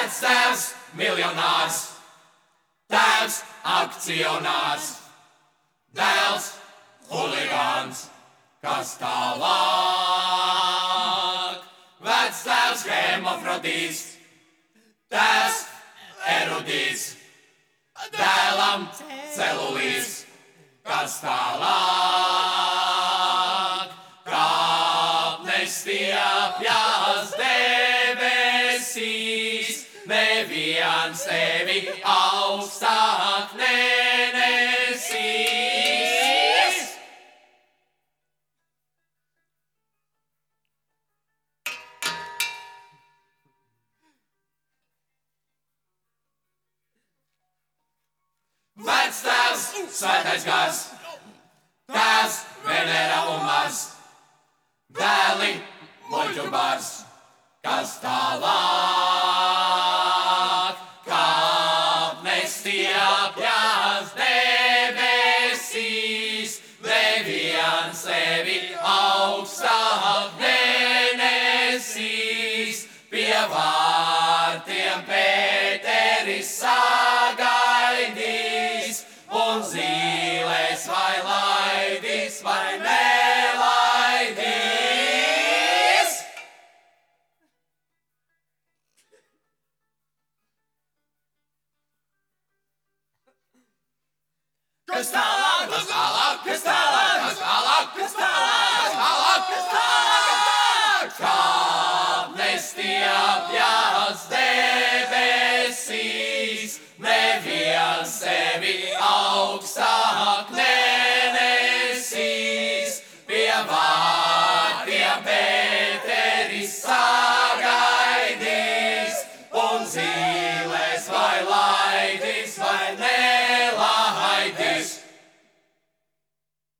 Vectēvs miljonārs, tēvs akcionārs, dēls huligāns, kas tālāk. Vectēvs hemofrodīts, tēvs erudīts, dēlam celulīts, kas tālāk. Kāpnes stiepjas debesīs, neviens tevi augstāk nenesīs. Vectēvs, svētais gars, tēvs, Venera un Mars, dēli, muļķu bars, kas tālāk. Kāpnes stiepjas debesīs, neviens tevi augstāk nenesīs. Pie vārtiem Pēteris sagaidīs, un zīles vai laidīs vai nelaidīs. Kas tālāk, kas tālāk, kas tālāk, kas tālāk, kas tālāk, kas tālāk. Kāpnes stiepjas debesīs, neviens tevi augstāk nenesīs. Pie vārtiem Pēteris sagaidīs, un zīles